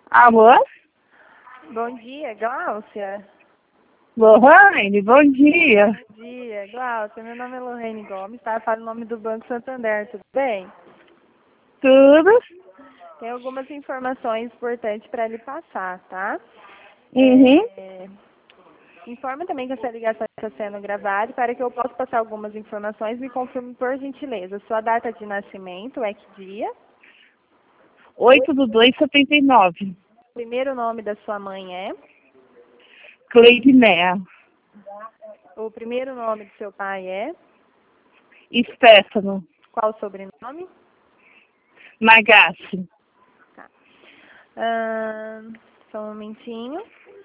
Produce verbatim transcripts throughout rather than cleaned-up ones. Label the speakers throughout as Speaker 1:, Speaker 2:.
Speaker 1: Alô?
Speaker 2: Bom dia, Gláucia.
Speaker 1: Lohane, bom dia.
Speaker 2: Bom dia, Gláucia. Meu nome é Lohane Gomes, tá? Eu falo o nome do Banco Santander, tudo bem?
Speaker 1: Tudo?
Speaker 2: Tem algumas informações importantes para lhe passar, tá?
Speaker 1: Uhum.
Speaker 2: É, informa também que essa ligação está sendo gravada e para que eu possa passar algumas informações, me confirme por gentileza. Sua data de nascimento é que dia?
Speaker 1: oito do dois, setenta e nove.
Speaker 2: O primeiro nome da sua mãe é?
Speaker 1: Cleidinéa.
Speaker 2: O primeiro nome do seu pai é?
Speaker 1: Stefano.
Speaker 2: Qual o sobrenome?
Speaker 1: Magassi.
Speaker 2: Tá. Ahn, só um momentinho.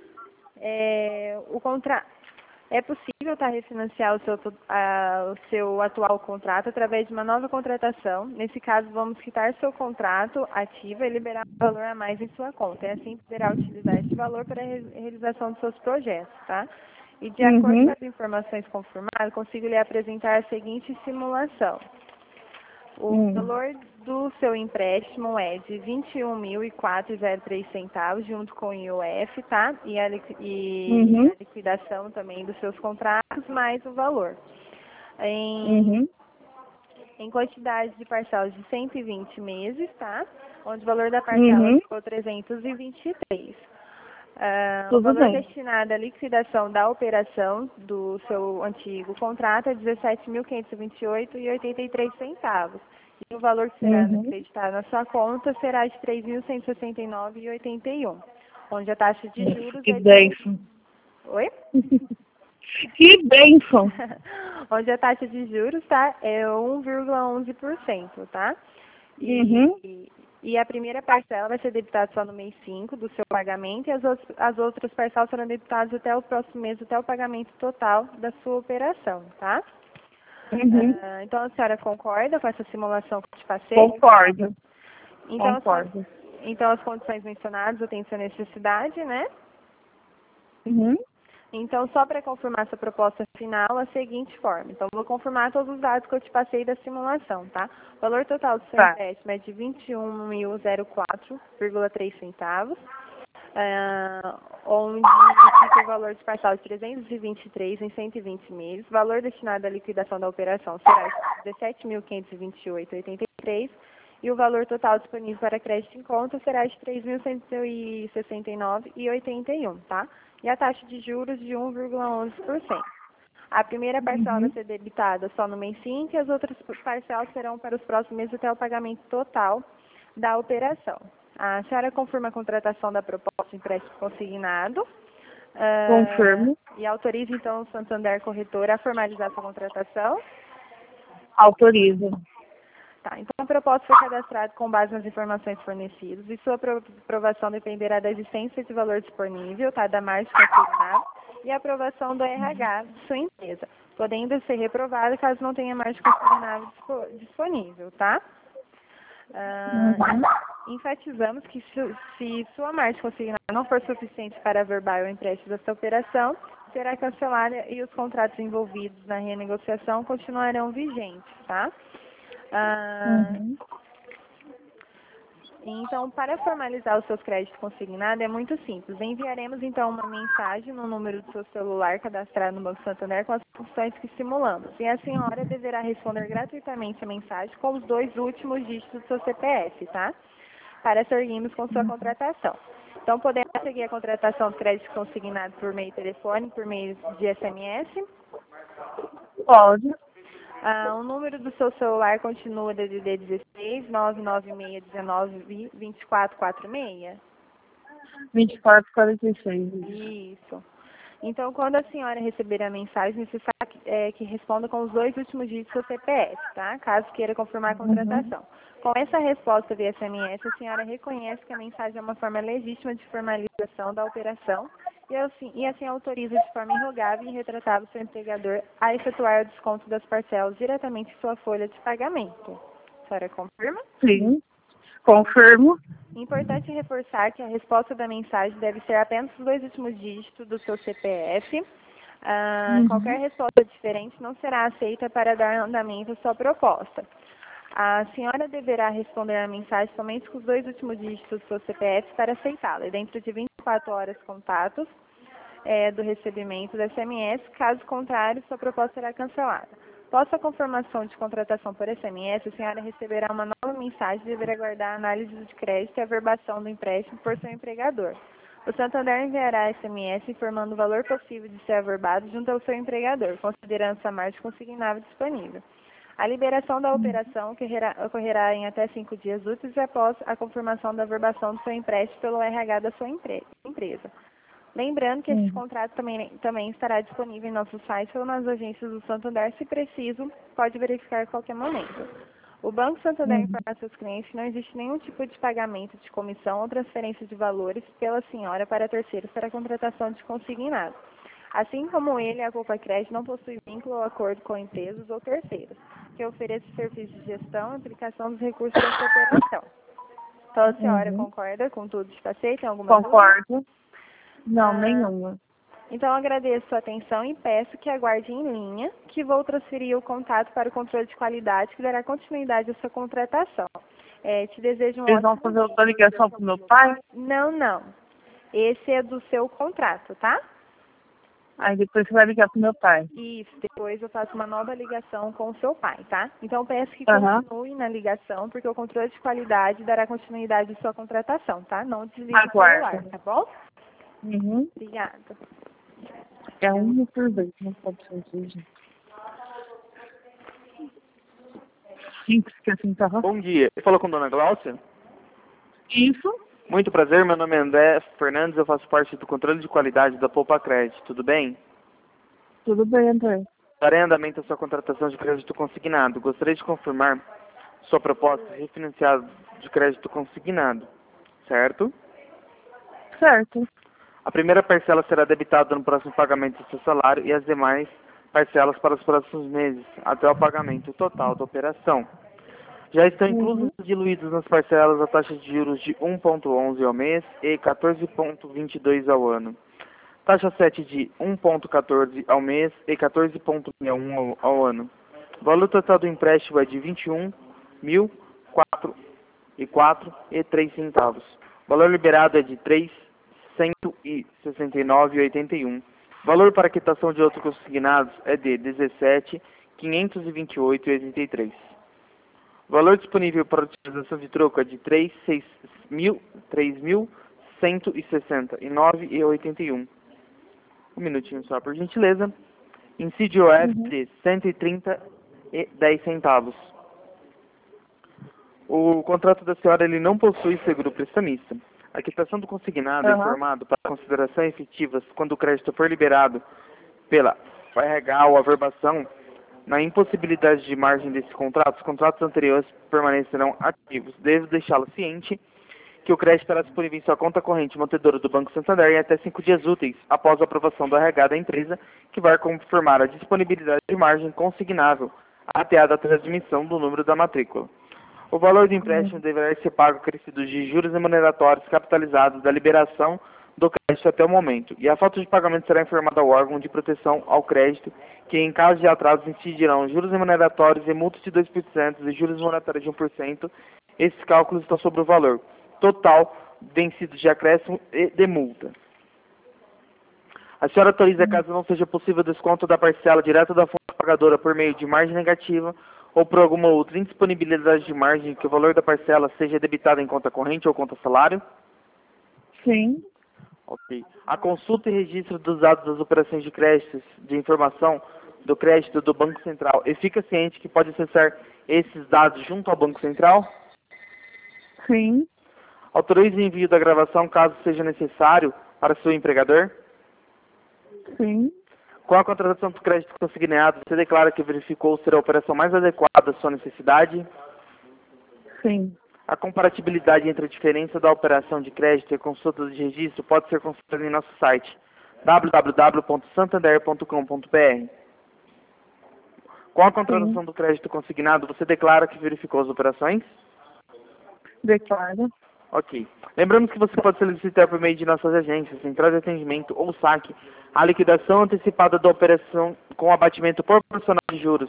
Speaker 2: É, o contra... é possível tá, refinanciar o seu, a, o seu atual contrato através de uma nova contratação. Nesse caso, vamos quitar seu contrato ativo e liberar um valor a mais em sua conta. E assim poderá utilizar esse valor para a re- realização dos seus projetos, tá? E de acordo com
Speaker 1: Uhum.
Speaker 2: as informações confirmadas, consigo lhe apresentar a seguinte simulação. O
Speaker 1: Hum.
Speaker 2: valor do seu empréstimo é de vinte e um mil e quatro reais e zero três centavos, junto com o I O F, tá? E a, liqui- e
Speaker 1: Uhum.
Speaker 2: a liquidação também dos seus contratos, mais o valor. Em,
Speaker 1: Uhum.
Speaker 2: em quantidade de parcelas de cento e vinte meses, tá? Onde o valor da parcela
Speaker 1: Uhum.
Speaker 2: ficou trezentos e vinte e três. Ah, o
Speaker 1: Tudo
Speaker 2: valor
Speaker 1: bem.
Speaker 2: destinado à liquidação da operação do seu antigo contrato é dezessete mil quinhentos e vinte e oito reais e oitenta e três centavos. E o valor que será
Speaker 1: Uhum.
Speaker 2: acreditado na sua conta será de três mil cento e sessenta e nove reais e oitenta e um, onde a taxa de
Speaker 1: Nossa,
Speaker 2: juros
Speaker 1: que
Speaker 2: é de um...
Speaker 1: bênção.
Speaker 2: Oi?
Speaker 1: Que bênção.
Speaker 2: Onde a taxa de juros, tá, é um vírgula onze por cento, tá?
Speaker 1: Uhum.
Speaker 2: E, e a primeira parcela vai ser debitada só no mês cinco do seu pagamento e as, outras- as outras parcelas serão debitadas até o próximo mês, até o pagamento total da sua operação, tá?
Speaker 1: Uhum.
Speaker 2: Ah, então a senhora concorda com essa simulação que eu te passei?
Speaker 1: Concordo.
Speaker 2: Então, as, con-
Speaker 1: Concordo.
Speaker 2: então as condições mencionadas atendem sua necessidade, né?
Speaker 1: Uhum.
Speaker 2: Então, só para confirmar sua proposta final, a seguinte forma. Então, vou confirmar todos os dados que eu te passei da simulação, tá? O valor total do seu
Speaker 1: Tá.
Speaker 2: empréstimo é de vinte e um mil e quatro vírgula três centavos, ah, onde fica o valor de parcela de trezentos e vinte e três em cento e vinte meses. O valor destinado à liquidação da operação será de dezessete mil quinhentos e vinte e oito reais e oitenta e três centavos e o valor total disponível para crédito em conta será de três mil cento e sessenta e nove reais e oitenta e um, tá? E a taxa de juros de um vírgula onze por cento. A primeira parcela vai
Speaker 1: Uhum.
Speaker 2: ser debitada só no mês cinco e as outras parcelas serão para os próximos meses até o pagamento total da operação. A senhora confirma a contratação da proposta de empréstimo consignado ah,
Speaker 1: Confirmo.
Speaker 2: e autoriza então o Santander Corretora a formalizar sua contratação.
Speaker 1: Autorizo.
Speaker 2: Tá, então a proposta foi cadastrada com base nas informações fornecidas e sua apro- aprovação dependerá da existência de valor disponível, tá, da margem consignada e a aprovação do R H de sua empresa, podendo ser reprovada caso não tenha margem consignada dispo- disponível, tá? Ah,
Speaker 1: Uhum.
Speaker 2: enfatizamos que se, se sua margem consignada não for suficiente para averbar o empréstimo desta operação, será cancelada e os contratos envolvidos na renegociação continuarão vigentes, tá? Ah,
Speaker 1: Uhum.
Speaker 2: então, para formalizar os seus créditos consignados é muito simples. Enviaremos então uma mensagem no número do seu celular cadastrado no Banco Santander com as funções que simulamos. E a senhora deverá responder gratuitamente a mensagem com os dois últimos dígitos do seu C P F, tá? Para seguirmos com sua contratação. Então, podemos seguir a contratação do crédito consignado por meio telefônico, por meio de S M S.
Speaker 1: Pode.
Speaker 2: Ah, o número do seu celular continua D D D dezesseis, nove nove seis, um nove, dois quatro quatro seis?
Speaker 1: vinte e quatro, quarenta e seis.
Speaker 2: Isso. Então, quando a senhora receber a mensagem, necessário que, é, que responda com os dois últimos dígitos do seu C P F, tá? Caso queira confirmar a
Speaker 1: Uhum.
Speaker 2: contratação. Com essa resposta via S M S, a senhora reconhece que a mensagem é uma forma legítima de formalização da operação e assim, e assim autoriza de forma irrogável e irretratável seu empregador a efetuar o desconto das parcelas diretamente em sua folha de pagamento. A senhora confirma?
Speaker 1: Sim. Confirmo.
Speaker 2: Importante reforçar que a resposta da mensagem deve ser apenas os dois últimos dígitos do seu C P F. Ah,
Speaker 1: Uhum.
Speaker 2: qualquer resposta diferente não será aceita para dar andamento à sua proposta. A senhora deverá responder a mensagem somente com os dois últimos dígitos do seu C P F para aceitá-la, e dentro de vinte e quatro horas contatos é, do recebimento do S M S, caso contrário, sua proposta será cancelada. Após a confirmação de contratação por S M S, a senhora receberá uma nova mensagem e deverá aguardar a análise de crédito e a averbação do empréstimo por seu empregador. O Santander enviará S M S informando o valor possível de ser averbado junto ao seu empregador, considerando essa margem consignável disponível. A liberação da operação ocorrerá, ocorrerá em até cinco dias úteis após a confirmação da averbação do seu empréstimo pelo R H da sua empre empresa. Lembrando que esse contrato também, também estará disponível em nosso site ou nas agências do Santander, se preciso, pode verificar a qualquer momento. O Banco Santander informa a seus clientes que não existe nenhum tipo de pagamento de comissão ou transferência de valores pela senhora para terceiros para a contratação de consignado. Assim como ele, a Poupa Crédito não possui vínculo ou acordo com empresas ou terceiros, que ofereçam serviços de gestão e aplicação dos recursos da sua operação. Então, a senhora
Speaker 1: Uhum.
Speaker 2: concorda com tudo que está aceito? Tem alguma dúvida?
Speaker 1: Concordo. Não,
Speaker 2: Ah,
Speaker 1: nenhuma.
Speaker 2: Então, agradeço a sua atenção e peço que aguarde em linha, que vou transferir o contato para o controle de qualidade, que dará continuidade à sua contratação. É, te desejo um
Speaker 1: Eles vão
Speaker 2: ótimo
Speaker 1: fazer
Speaker 2: dia.
Speaker 1: outra ligação pro meu pai?
Speaker 2: Não, não. Esse é do seu contrato, tá?
Speaker 1: Aí depois você vai ligar pro meu pai.
Speaker 2: Isso, depois eu faço uma nova ligação com o seu pai, tá? Então, peço que
Speaker 1: Aham.
Speaker 2: continue na ligação, porque o controle de qualidade dará continuidade à sua contratação, tá? Não desligue o
Speaker 1: Aguardo.
Speaker 2: celular, tá bom?
Speaker 1: Uhum.
Speaker 2: Obrigada.
Speaker 1: É uma por vez, não pode ser assim, gente. Simples que assim tava.
Speaker 3: Bom dia. Você falou com a dona Gláucia?
Speaker 1: Isso?
Speaker 3: Muito prazer, meu nome é André Fernandes, eu faço parte do controle de qualidade da Poupa Crédito, tudo bem?
Speaker 1: Tudo bem, André.
Speaker 3: Darei andamento à sua contratação de crédito consignado. Gostaria de confirmar sua proposta de refinanciado de crédito consignado, certo?
Speaker 1: Certo.
Speaker 3: A primeira parcela será debitada no próximo pagamento do seu salário e as demais parcelas para os próximos meses, até o pagamento total da operação. Já estão inclusos e diluídos nas parcelas a taxa de juros de um vírgula onze ao mês e quatorze vírgula vinte e dois ao ano. Taxa sete de um vírgula quatorze ao mês e quatorze vírgula sessenta e um ao, ao ano. O valor total do empréstimo é de vinte e um mil quatro e quatro e três centavos. O valor liberado é de três mil cento e sessenta e nove vírgula oitenta e um. O valor para quitação de outros consignados é de dezessete mil quinhentos e vinte e oito vírgula oitenta e três. O valor disponível para utilização de troco é de três mil cento e sessenta e nove vírgula oitenta e um. Um minutinho só, por gentileza. Incídio F de cento e trinta e dez centavos. O contrato da senhora ele não possui seguro prestamista. A quitação do consignado é
Speaker 1: Aham.
Speaker 3: informado para consideração efetivas quando o crédito for liberado pela R H ou averbação. Na impossibilidade de margem desse contrato, os contratos anteriores permanecerão ativos. Devo deixá-lo ciente que o crédito estará disponível em sua conta corrente mantedora do Banco Santander em até cinco dias úteis após a aprovação do R H da empresa, que vai confirmar a disponibilidade de margem consignável até a data de admissão do número da matrícula. O valor do empréstimo deverá ser pago acrescido de juros remuneratórios capitalizados da liberação do crédito até o momento, e a falta de pagamento será informada ao órgão de proteção ao crédito, que em caso de atrasos incidirão juros remuneratórios e multas de dois por cento e juros moratórios de um por cento. Esses cálculos estão sobre o valor total vencido de acréscimo e de multa. A senhora autoriza, caso não seja possível desconto da parcela direta da fonte pagadora por meio de margem negativa ou por alguma outra indisponibilidade de margem, que o valor da parcela seja debitado em conta corrente ou conta salário?
Speaker 1: Sim.
Speaker 3: Ok. A consulta e registro dos dados das operações de créditos de informação do crédito do Banco Central. E fica ciente que pode acessar esses dados junto ao Banco Central?
Speaker 1: Sim.
Speaker 3: Autoriza o envio da gravação caso seja necessário para seu empregador?
Speaker 1: Sim.
Speaker 3: Com a contratação do crédito consignado, você declara que verificou ser a operação mais adequada à sua necessidade?
Speaker 1: Sim.
Speaker 3: A comparatibilidade entre a diferença da operação de crédito e a consulta de registro pode ser consultada em nosso site w w w ponto santander ponto com ponto b r. Com a contratação
Speaker 1: Sim.
Speaker 3: do crédito consignado, você declara que verificou as operações?
Speaker 1: Declaro.
Speaker 3: Ok. Lembramos que você pode solicitar por meio de nossas agências, centrais de atendimento ou saque, a liquidação antecipada da operação com abatimento proporcional de juros.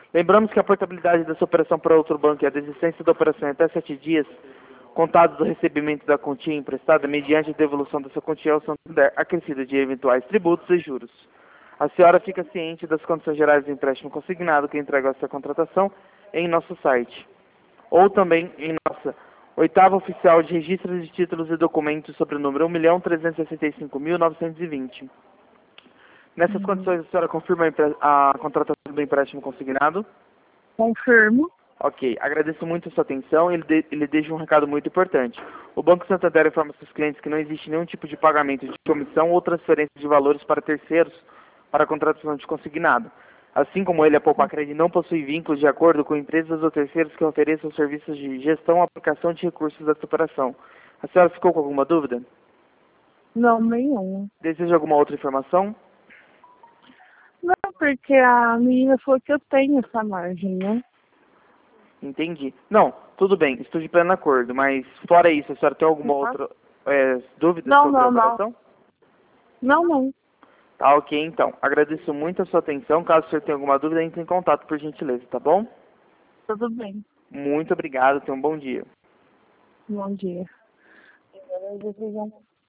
Speaker 3: Lembramos que a portabilidade dessa operação para outro banco e a desistência da operação em até sete dias, contados do recebimento da quantia emprestada mediante a devolução dessa quantia ao Santander, acrescida de eventuais tributos e juros. A senhora fica ciente das condições gerais do empréstimo consignado que entrega essa contratação em nosso site, ou também em nossa oitava oficial de registros de títulos e documentos sobre o número um milhão trezentos e sessenta e cinco mil novecentos e vinte. Nessas
Speaker 1: Uhum.
Speaker 3: condições, a senhora confirma a, empre- a contratação do empréstimo consignado?
Speaker 1: Confirmo.
Speaker 3: Ok, agradeço muito a sua atenção e ele, de, ele deixa um recado muito importante. O Banco Santander informa seus clientes que não existe nenhum tipo de pagamento de comissão ou transferência de valores para terceiros para a contratação de consignado. Assim como ele, a Poupacred não possui vínculos de acordo com empresas ou terceiros que ofereçam serviços de gestão ou aplicação de recursos dessa operação. A senhora ficou com alguma dúvida?
Speaker 1: Não, nenhuma.
Speaker 3: Deseja alguma outra informação?
Speaker 1: Não, porque a menina falou que eu tenho essa margem, né?
Speaker 3: Entendi. Não, tudo bem, estou de pleno acordo, mas fora isso, a senhora tem alguma
Speaker 1: Uhum.
Speaker 3: outra é, dúvida
Speaker 1: Não,
Speaker 3: sobre a
Speaker 1: não, não.
Speaker 3: operação?
Speaker 1: Não, não.
Speaker 3: Tá, ok, então. Agradeço muito a sua atenção. Caso o senhor tenha alguma dúvida, entre em contato, por gentileza, tá bom?
Speaker 1: Tudo bem.
Speaker 3: Muito obrigado, tenha um bom dia.
Speaker 1: Bom dia. Agora eu vou pegar um